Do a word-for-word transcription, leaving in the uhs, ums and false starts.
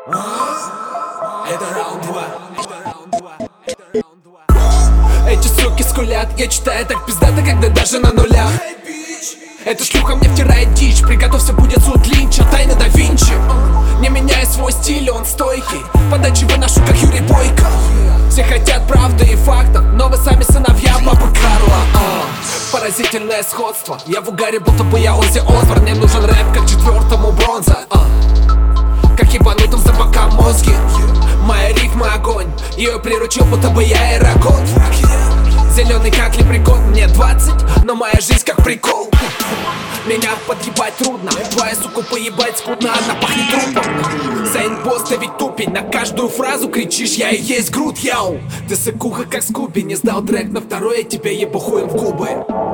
Это раунд два. Эти суки скулят, я читаю так пиздато, когда даже на нулях. Эта шлюха мне втирает дичь, приготовься, будет суд Линча, тайна да Винчи. Не меняя свой стиль, он стойкий, подачи выношу, как Юрий Бойко. Все хотят правды и фактов, но вы сами сыновья папы Карла. а. Поразительное сходство, я в угаре, будто бы я Оззи Осборн. Мне нужен рэп, как четвертому бронза, а. Как ебанутым за бока мозги. Моя рифма огонь, ее приручил, будто бы я Эрагон. Зеленый как лепрекон, мне двадцать, но моя жизнь как прикол. Меня подъебать трудно, твоя сука поебать скудно, она пахнет трупом. Сейнбосс, ты ведь тупень, на каждую фразу кричишь, я и есть Грут, яу. Ты сыкуха как Скуби, не сдал трек на второй, я тебе ебу хуем в губы.